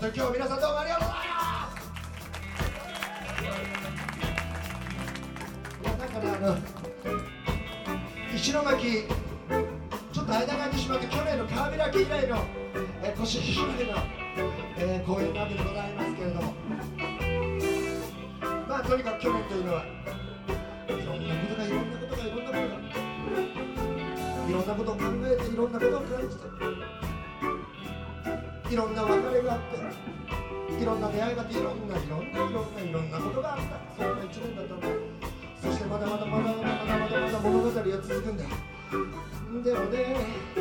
当に今日皆さんどうもありがとうございます。いやなんかね石巻ちょっと間が空いてしまって去年の川開き以来の腰引きまでの公演なわけでございますけれども、まあとにかく去年というのはいろんなことがいろんなことがいろんなことがいろんなことを考えていろんなことを感じていろんな別れがあっていろんな出会いがあっていろんなことがあった、そんな一年だったんだ。そしてまだまだ物語は続くんだ。でもね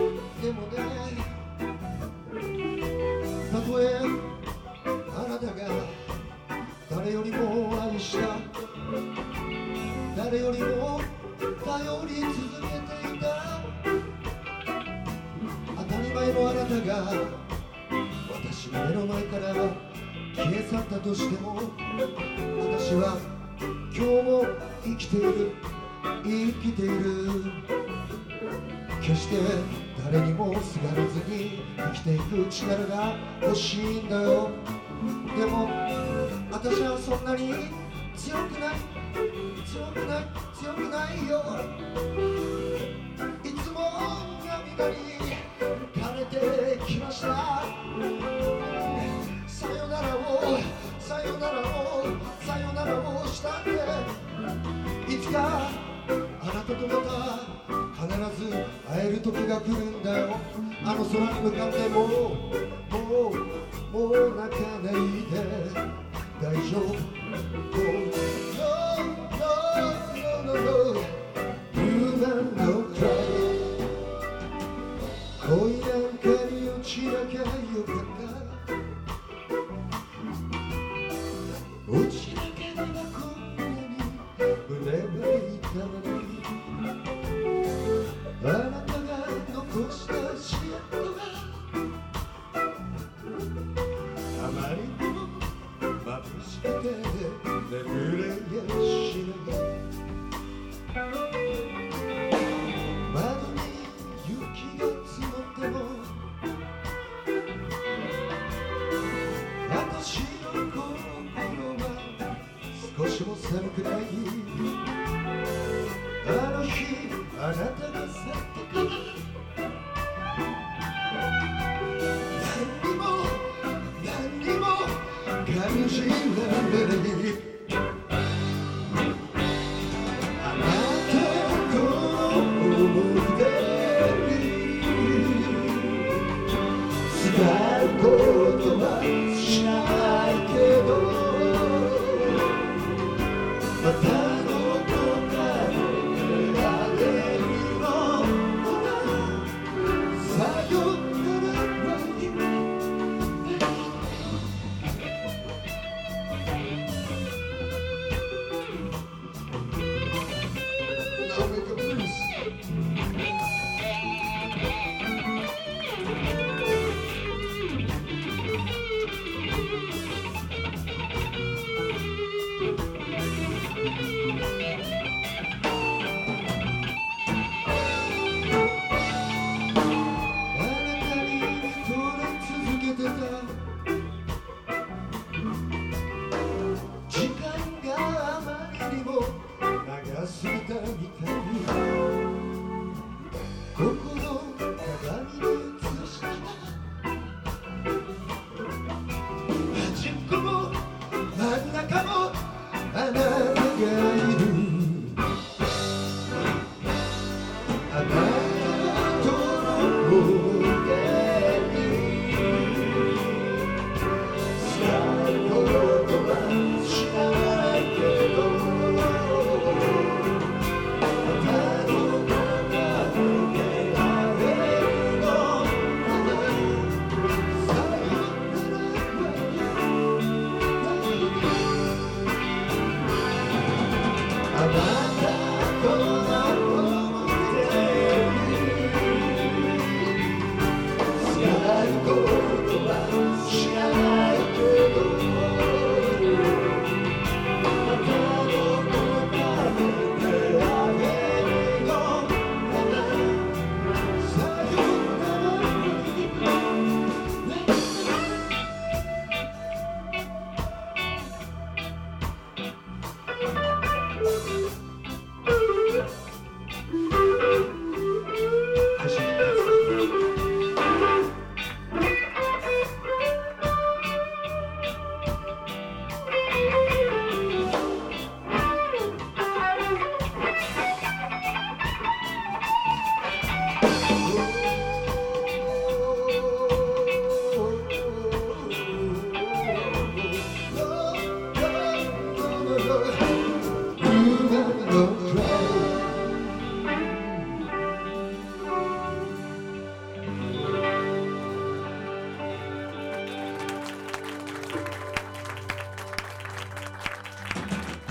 たとえあなたが誰よりも愛した誰よりも頼り続けていた当たり前のあなたが私の目の前から消え去ったとしても、私は今日も生きている決して誰にもすがらずに生きていく力が欲しいんだよ。でも私はそんなに強くないよ。いつも涙に枯れてきました。さよならをしたっていつかあなたとまた必ず会える時が来るんだよ。あの空に向かってもう泣かないで大丈夫。No cry 恋なんかに落ちなきゃよかった落ちなければこんなに胸が痛むのにあなたが残した足跡があまりにも眩しくて眠れやしない窓に雪が積もっても私の心は少しも寒くない。あの日あなたが去ってから何にも感じられない。あなたと思って